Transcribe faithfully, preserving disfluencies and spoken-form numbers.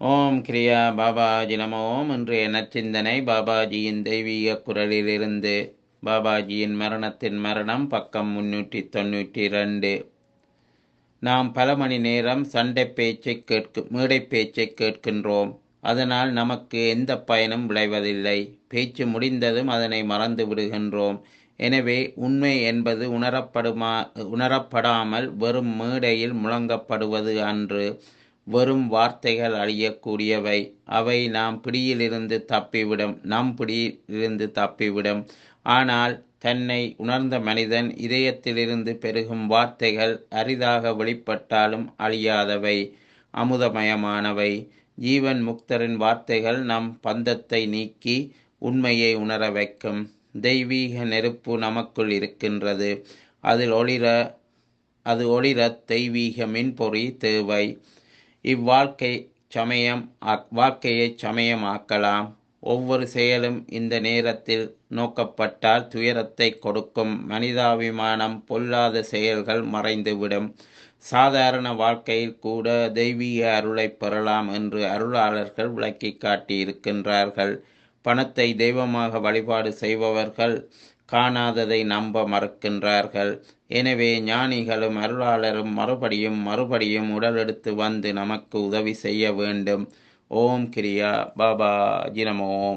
ஓம் கிரியா பாபாஜி நம ஓம். இன்றைய நற்சிந்தனை பாபாஜியின் தெய்வீக குரலிலிருந்து. பாபாஜியின் மரணத்தின் மரணம், பக்கம் முன்னூற்றி தொன்னூற்றி ரெண்டு. நாம் பல மணி நேரம் சண்டை பேச்சை கேட்கு மேடை பேச்சை கேட்கின்றோம். அதனால் நமக்கு எந்த பயனும் விளைவதில்லை. பேச்சு முடிந்ததும் அதனை மறந்து விடுகின்றோம். எனவே உண்மை என்பது உணரப்படுமா உணரப்படாமல் வெறும் மேடையில் முழங்கப்படுவது அன்று. வெறும் வார்த்தைகள் அழியக்கூடியவை. அவை நாம் பிடியிலிருந்து தப்பிவிடும் நம் பிடியிலிருந்து தப்பிவிடும். ஆனால் தன்னை உணர்ந்த மனிதன் இதயத்திலிருந்து பெருகும் வார்த்தைகள் அரிதாக வெளிப்பட்டாலும் அழியாதவை, அமுதமயமானவை. ஜீவன் முக்தரின் வார்த்தைகள் நம் பந்தத்தை நீக்கி உண்மையை உணர வைக்கும். தெய்வீக நெருப்பு நமக்குள் இருக்கின்றது. அதில் ஒளிர அது ஒளிர தெய்வீக மின்பொறி தேவை. இவ்வாழ்க்கை சமயம் வாழ்க்கையை சமயம் ஆக்கலாம். ஒவ்வொரு செயலும் இந்த நேரத்தில் நோக்கப்பட்டால் துயரத்தை கொடுக்கும். மனிதாபிமானம் பொல்லாத செயல்கள் மறைந்துவிடும். சாதாரண வாழ்க்கையில் கூட தெய்வீக அருளை பெறலாம் என்று அருளாளர்கள் விளக்கி காட்டியிருக்கின்றார்கள். பணத்தை தெய்வமாக வழிபாடு செய்பவர்கள் காணாததை நம்ப மறுக்கின்றார்கள். எனவே ஞானிகளும் அருளாளரும் மறுபடியும் மறுபடியும் உடலெடுத்து வந்து நமக்கு உதவி செய்ய வேண்டும். ஓம் கிரியா பாபாஜி நமோ.